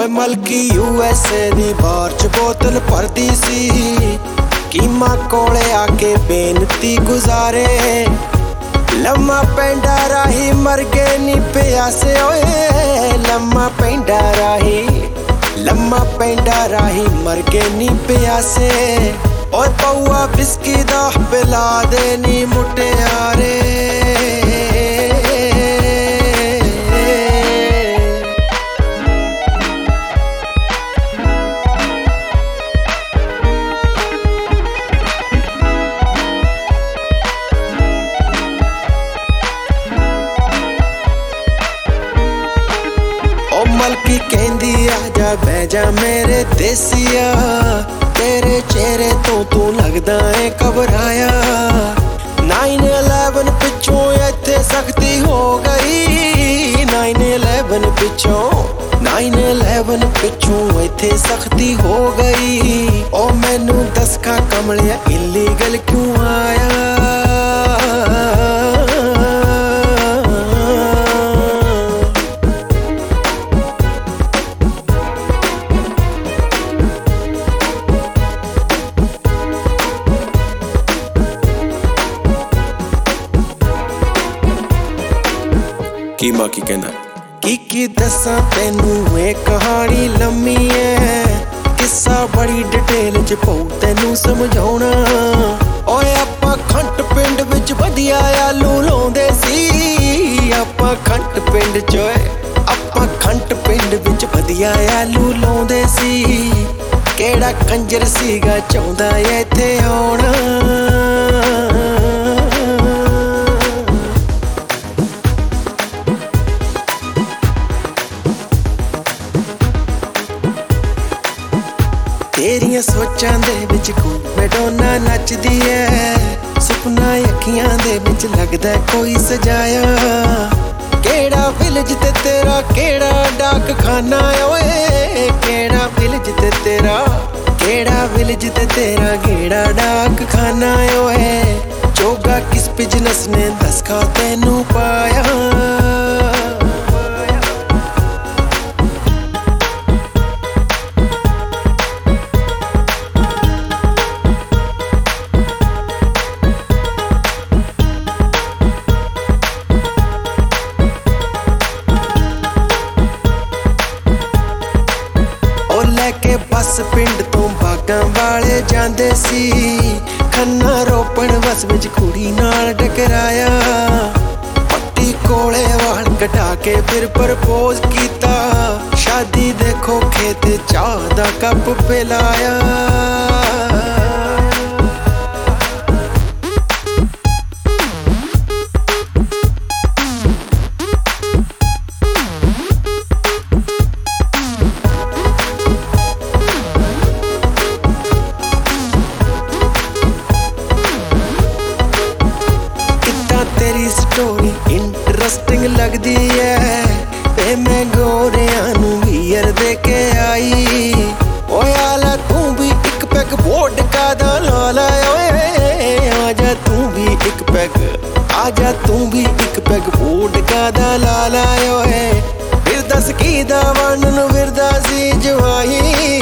ओए Melchi USA दी बार च बोतल भरदी सी, कीमा कोले आके बेनती गुजारे। लम्मा पेंडा राही मर गए नी प्यासे, ओए लम्मा पेंडा राही, लम्मा पेंडा राही मर गए नी प्यासे। और पौआ बिस्की दा पिला दे नी मुटियारे। मलकी कहंदी आजा बह जा मेरे देसिया, तेरे चेहरे तो तू लगदा है घबराया। 9/11 पिछों इत्थे सख्ती हो गई, 9/11 पिछों 9/11 पिछों इत्थे सख्ती हो गई। ओ मैनू दस खा कमलिया इलीगल क्यों आया। कीमा की कहना की दसा तेनू ये कहानी लम्मी है, किस्सा बड़ी डिटेल च पऊ तेनू समझाउणा। ओए आपां खंट पिंड विच वधिया आलू लाउंदे सी, आपां खंट पिंड च आपां खंट पिंड विच वधिया आलू लाउंदे सी। केड़ा कंजर सीगा चाहुंदा इत्थे आउणा। तेरियां सोचां दे विच मैडोना नचदी है, सुपना अखियां दे विच लगदा कोई सजाया। केड़ा विलेज ते तेरा केड़ा डाक खाना, ओए केड़ा विलेज ते तेरा केड़ा विलेज ते तेरा केड़ा डाक खाना। ओए जोगा किस बिजनेस ने दस खा तेनू पाया। के बस पिंड तो बागां वाले जांदे सी, खन्ना रोपण बस विच कुड़ी नाल टकराया। पट्टी कोले वाल कटा के फिर प्रपोज कीता, शादी देखो खेत चाह दा कप पिलाया। तेरी स्टोरी इंटरेस्टिंग लगदी है, ते मैं गोरियां नू वीर दे के आई। ओए आला तू भी एक पैग वोडका दा ला ला, ओए आजा तू भी एक पैग, आजा तू भी एक पैग वोडका दा ला ला। ओए फिर दस की दा वन नू फिरदा सी जवाई।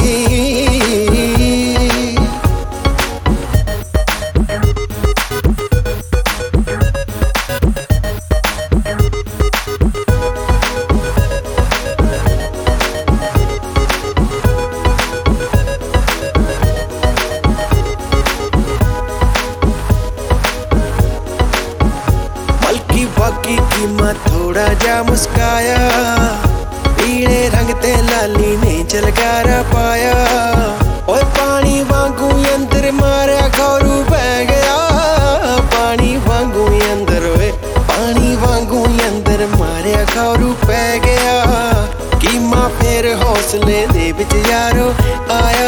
बाकी कीमा थोड़ा जा मुस्काया, पीले रंग ते लाली ने झलकारा पाया। ओए पानी वांगू अंदर मारिया खौरू पै गया, पानी वांगू अंदर, ओए पानी वांगू अंदर मारिया खौरू पै गया। कीमा फिर हौसले दे विच यारो आया।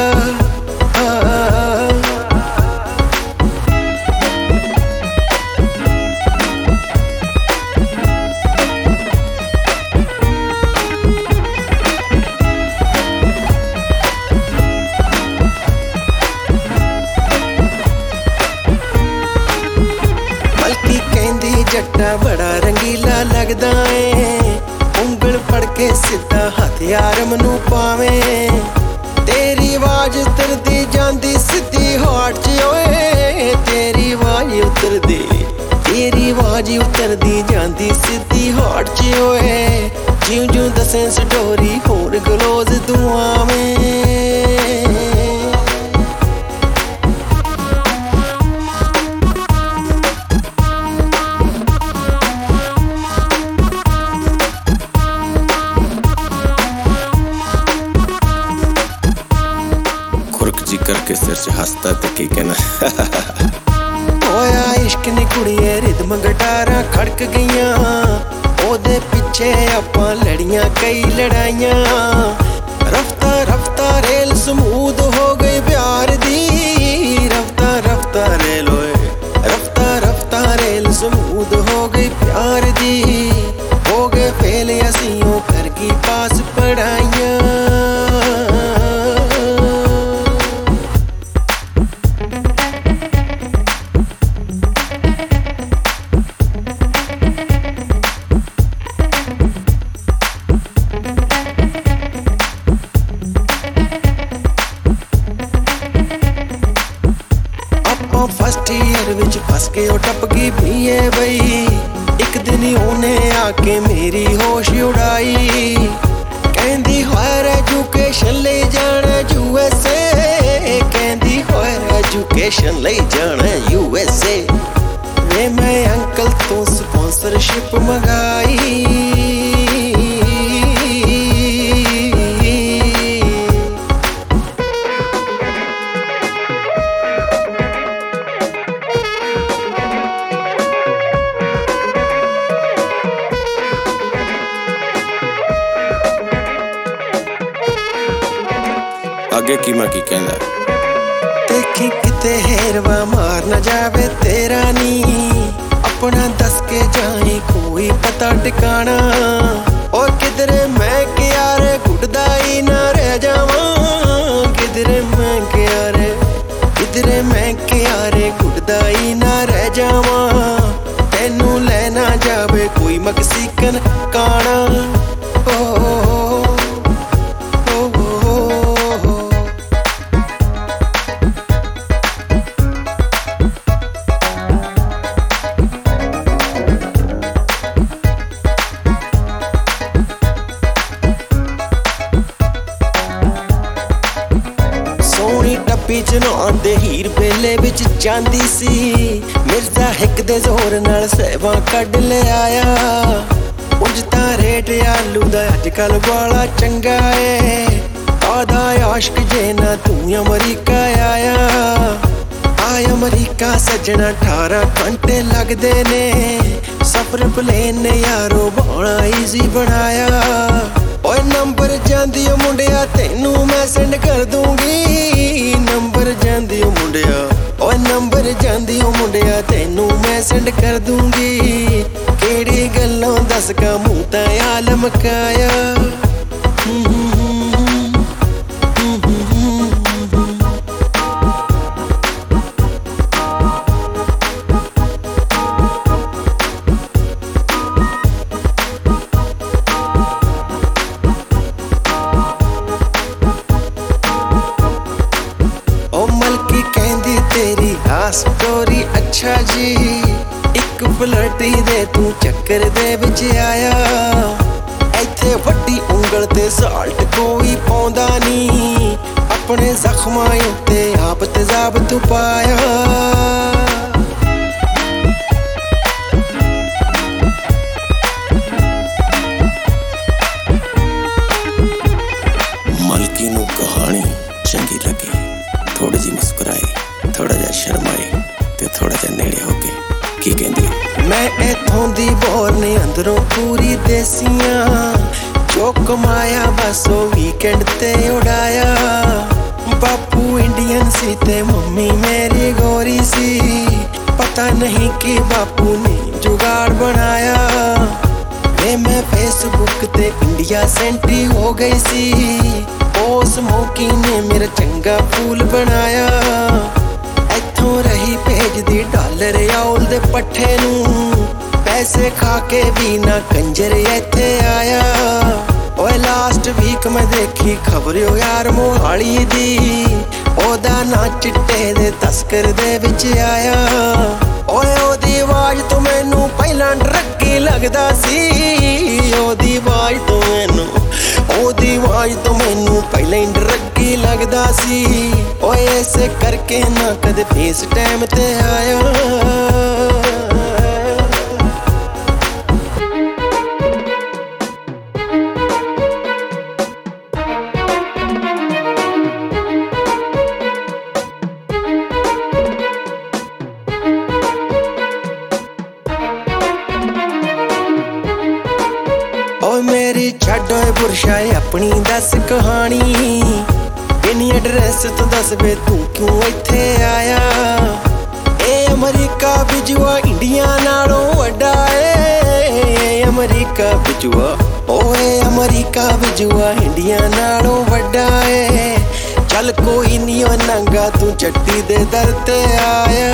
जट्टा बड़ा रंगीला लगदा है, बाइबल पढ़ के सीधा हथियार मैनू पावे तेरी आवाज उतरदी जांदी सीधी हार्ट च ओए तेरी आवाज उतरदी जांदी सीधी हार्ट च ओए जिउं जिउं दसें स्टोरी होर क्लोज दुआवें करके सिर च हसता ते की कहना होया इश्क नी कुड़िए रिदम गिटारां खड़क गईयां ओदे पिछे आपां लड़ियां कई लड़ाइयां रफ्ता रफ्ता रेल स्मूथ हो गई प्यार दी रफ्ता रफ्ता रेल होए रफ्ता रफ्ता रेल स्मूथ हो गई प्यार दी हो गए फेल असीं कर गई पास पढ़ाइयां फस्ट ईयर विच फस के ओ टप गई बीए बई एक दिन ओने आके मेरी होश उड़ाई कहंदी हायर एजुकेशन ले जाना यूएसए कहंदी हायर एजुकेशन ले जाना यूएसए वे मैं अंकल तो स्पॉन्सरशिप मंगाई आगे की मैं की कहंदा देखी किते हेरवा मार न जावे तेरा नी अपना दस के जाए कोई पता ठिकाना और किधरे मैं क्यारे घुटदा ही ना रह जावां किधरे मैं क्यारे घुटदा ही ना रह जावां तेनू लेना जावे कोई मक्सिकन काना ओ टप्पी च नहाउण दे हीर बेले विच जांदी सी मिर्जा हिक दे जोर नाल सहवां कढ ले आया उंज तां रेट आलू दा अजकल बड़ा चंगा है आधा आशिक जे ना तू अमरीका आया अमरीका सजना 18 घंटे लगदे ने सफर प्लेन ने यारो बड़ा ईजी बनाया ओए नंबर जांदी ओ मुंडिया तेनू मैं सेंड कर दूंगी नंबर जांदी ओ मुंडिया ओए नंबर जांदी ओ मुंडिया तेनू मैं सेंड कर दूंगी केड़ी गल्लों दस का मुंह तां आलम काया तेरी स्टोरी अच्छा जी एक पलटी दे तू चक्कर दे विच आया इत्थे वड्डी उंगल ते साल्ट कोई पाउंदा नी अपने जख्मां उत्ते आप तेजाब तू पाया मलकी नू कहानी चंगी लगी थोड़ी जी मुस्कुराई थोड़ा जा शर्माई ते थोड़ा जा नेड़े हो गए की कहंदी मैं इत्थों दी बोलने अंदरों पूरी देसियां जो कमाया बस ओ वीकेंड ते उड़ाया बापू इंडियन सी ते मम्मी मेरी गोरी सी पता नहीं कि बापू ने जुगाड़ बनाया वे मैं फेसबुक ते इंडिया सेंट्री हो गई सी उस मौकी ने मेरा चंगा फूल बनाया इत्थों रही भेजदी डॉलर आउल दे पट्ठे नू पैसे खा के भी ना कंजर इत्थे आया। ओए लास्ट वीक मैं देखी खबर यार मोहाली दी, ओदा ना चिट्टे दे तस्कर दे विच आया। ओए ओदी आवाज तो मैनू पहला डरगी लगदा सी, ओदी आवाज तो मैनू पहले ही डरगी लगदा सी। ओए ऐसे करके ना कदे फेस टाइम ते आया। मेरी छड्डो बुरशा अपनी दस कहानी, इन्नी एड्रैस तो दस बे तू क्यों इत्थे आया। ए अमरीका बिजुआ इंडिया नालों वड्डा ए, अमरीका बिजुआ ओए अमरीका बिजुआ इंडिया नालों वड्डा ए। चल कोई नहीं ओ नंगा तू चट्टी दे दर ते आया।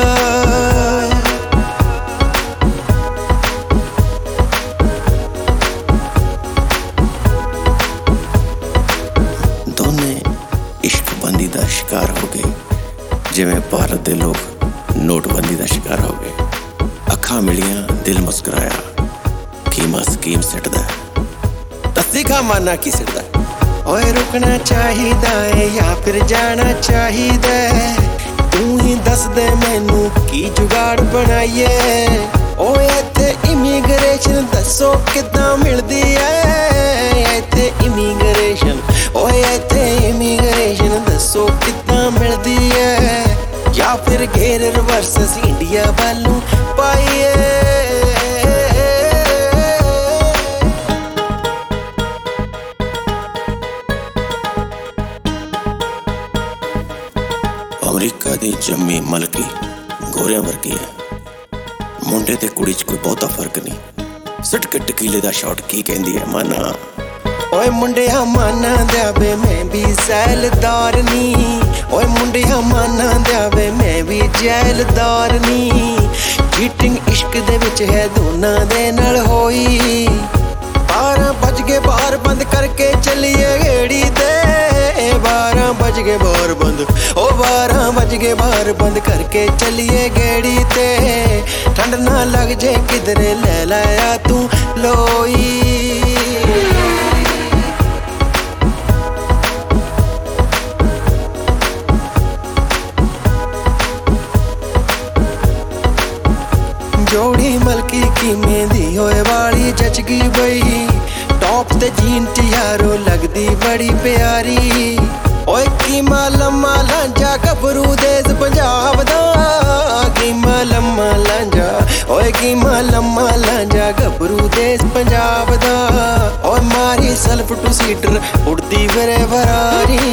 ਦਾ शिकार हो गए जिवें भारत दे लोग नोटबंदी का शिकार हो गए। अखां मिलियां दिल मुस्कुराया, कीमा स्कीम सिटदा दस्सी खा माना की सिटदा। ओए रुकना चाहिदा है या फिर जाना चाहिदा है, तू ही दस दे मैनू की जुगाड़ बनाइए। ओए इत्थे इमीग्रेशन दसो किदां मिलदी है, इत्थे इमीग्रेशन ओए इत्थे इमीग्रेशन दसो किदां मिलदी है, या फिर घेर रिवर्स इंडिया वालों पाइए। अमरीका दी जम्मी मलकी गोरियां वर्गी है, मुंडे ते कुड़ी च कोई बहुता फर्क नहीं। सुट के टकीले दा शॉट की कहंदी है माना। ओए मुंडिया माना द्यावे मैं भी सैलदार नी, ओए मुंडिया माना द्यावे मैं भी जैलदार नी। चीटिंग इश्क दे विच है दोनां दे नाल होई, 12 बज गए बार बंद करके चलिए गेड़ी ते। 12 बज गए बार बंद, ओ 12 बज गए बार बंद करके चलिए गेड़ी ते। ठंड ना लग जे किधरे ले लाया तू लोई। जोड़ी मलकी की मेहंदी होए वाली जचगी बई, टॉप ते जीन च यारो लगदी बड़ी प्यारी। ओए कीमा लम्मा लांजा गबरू देस पंजाब दा, कीमा लम्मा लांजा ओए कीमा लम्मा लांजा गबरू देस पंजाब दा। ओए मारी सेल्फ टू सीटर उड़दी फिरे फरारी।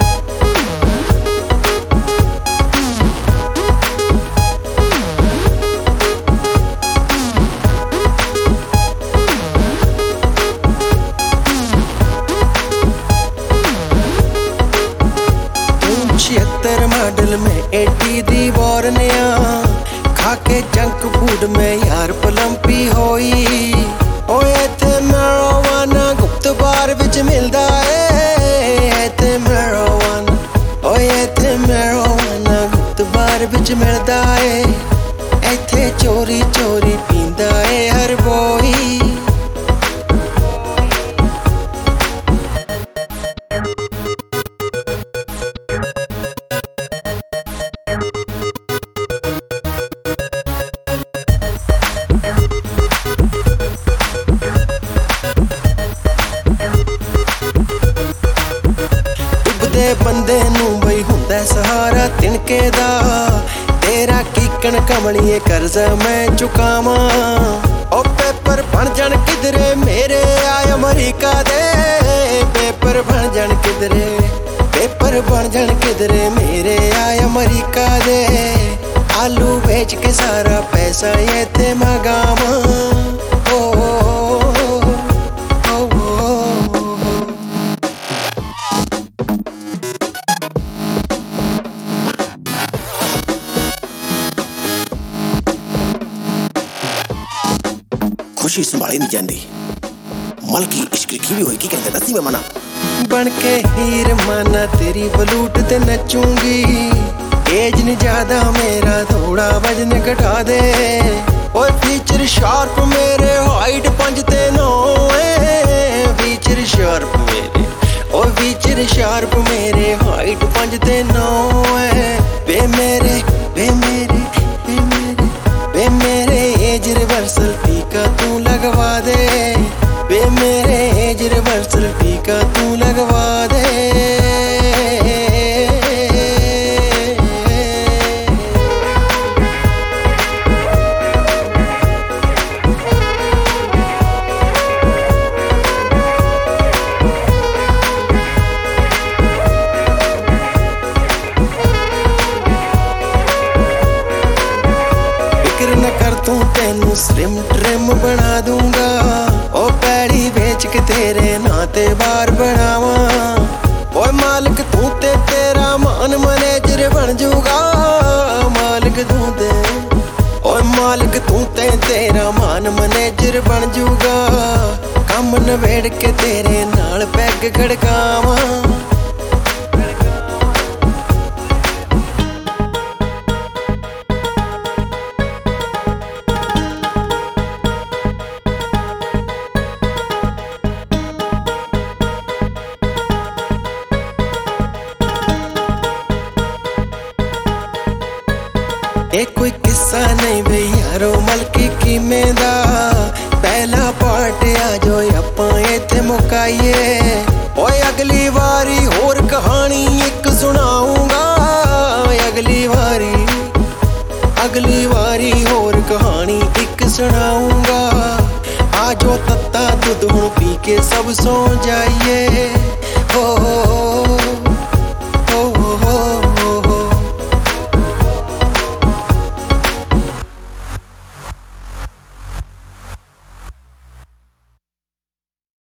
मॉडल में 80 दी वॉरनिया, खाके जंक फूड में यार पलंपी होई। ओए इत्थे मैरोवाना गुप्त बार विच मिलदा है, इत्थे मैरोवाना ओए इत्थे मैरोवाना गुप्त बार विच मिलदा है। इत्थे चोरी चोरी पींदा है हर बोई। बंदे नू बई हुंदा सहारा तिनके दा, तेरा कीकण कमलिए कर्जा मैं चुकावा। ओ पेपर बन जान किधरे मेरे आए अमरीका दे, पेपर बन जान किधरे, पेपर बन जान किधरे मेरे आए अमरीका दे। आलू बेच के सारा पैसा ये थे मगावा। खुशी संभाली नहीं जाती। मलकी इश्क की भी होगी कहते दसी में मना बन के हीर माना तेरी बलूट ते नचूंगी। एज नहीं ज्यादा मेरा थोड़ा वजन घटा दे। और फीचर शार्प मेरे हाइट 5 ते 9 है। फीचर शार्प मेरे और फीचर शार्प मेरे हाइट 5 ते 9 है। वे मेरे वे मेरे वे मेरे वे मेरे एज रिवर्सल टीका तू लगवा दे। वे मेरे एज रिवर्सल टीका तू लगवा दे। फिक्र न कर तू तेनू स्लिम ट्रिम बना दूंगा। ओ पैड़ी बेच के तेरे नाते बार बनावा। ओए मालिक तू ते तेरा मान मैनेजर बन जूगा। मालिक तू ते ओए मालिक तू ते तेरा मान मैनेजर बन जूगा। काम नवेड़ के तेरे नाल पैग खड़कावा। ਇਹ ਕੋਈ ਕਿੱਸਾ ਨਹੀਂ ਵੇ ਯਾਰੋ ਮਲਕੀ ਕਿਵੇਂ ਦਾ। ਪਹਿਲਾ ਪਾਰਟ ਆ ਜੋ ਆਪਾਂ ਇੱਥੇ ਮੁਕਾਈਏ। ਓਏ ਅਗਲੀ ਵਾਰੀ ਹੋਰ ਕਹਾਣੀ ਇੱਕ ਸੁਣਾਉਂਗਾ। ਅਗਲੀ ਵਾਰੀ ਹੋਰ ਕਹਾਣੀ ਇੱਕ ਸੁਣਾਉਂਗਾ। ਆ ਜੋ ਤੱਤਾ ਦੁੱਧ ਹੁਣ ਪੀ ਕੇ ਸਭ ਸੌ ਜਾਈਏ। ਹੋ